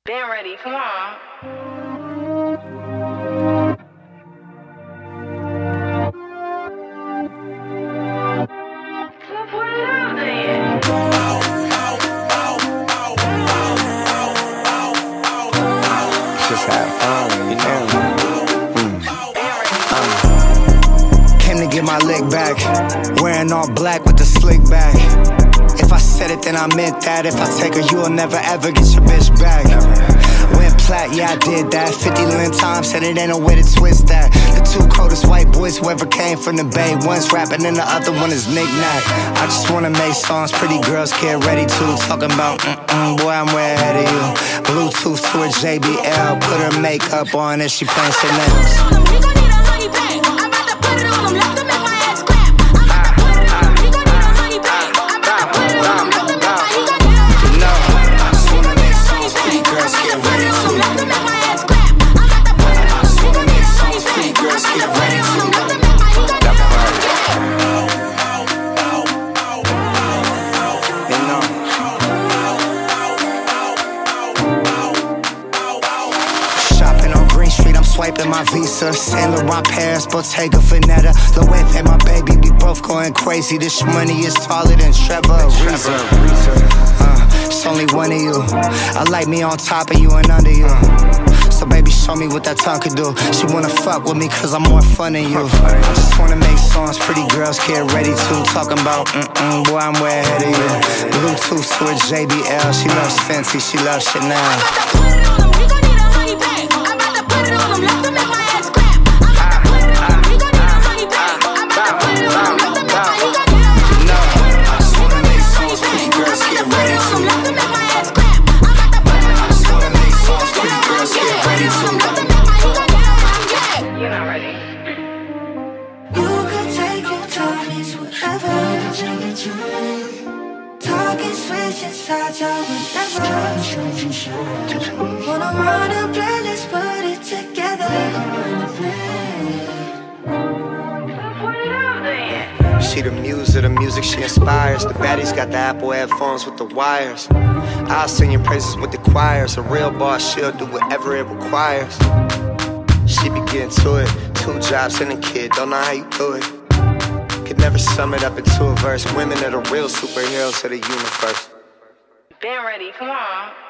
Been ready, come on. Just have fun, you know. Came to get my lick back, wearing all black with the slick back. If I said it, then I meant that. If I take her, you'll never ever get your bitch back. Went plat, yeah, I did that 50 million times, said it ain't no way to twist that. The two coldest white boys who ever came from the Bay. One's rapping and the other one is knick-knack. I just wanna make songs pretty girls get ready to. Talking about, boy, I'm way ahead of you. Bluetooth to her JBL, put her makeup on and she playing some nails. We gon' need a honey bag. I'm about to put it on them, let them make my ass clap. I'm about to put it on them. We gon' need a honey bag. I'm about to put it on them, let them make my ass clap. No, I just wanna make songs pretty girls get ready to. Let them make my ass clap. I'm about to put it on them. Just wanna make songs pretty girls get ready to. Swiping my Visa, Saint Laurent, Paris, Bottega, Veneta. Loewe, my baby, we both going crazy. This money is taller than Trevor Ariza. It's only one of you. I like me on top of you and under you. So baby, show me what that tongue can do. She wanna fuck with me cause I'm more fun than you. I just wanna make songs pretty girls get ready to. Talking about, boy, I'm way ahead of you. Bluetooth to her JBL. She loves Fenty, she loves Chanel. I'm about to put it on them. We gon' need a honey bag. I'm about to put it on them, let them make my ass clap. I'm about to put it on them. We gon' need a honey bag. I'm about to put it on them, let them make my ass clap. No, I just wanna make songs pretty girls get ready to. Let them make my ass clap. I'm about to put it on them. I just wanna make songs pretty girls get ready to. You're not ready. You could take your time, it's whatever. Talking, switching sides, I would never. Wanna run a playlist, put it together. She the muse of the music she inspires. The baddies got the Apple headphones with the wires. I'll sing your praises with the choirs. A real boss, she'll do whatever it requires. She be getting to it. 2 jobs and a kid, don't know how you do it. Could never sum it up into a verse. Women are the real superheroes of the universe. Been ready, come on.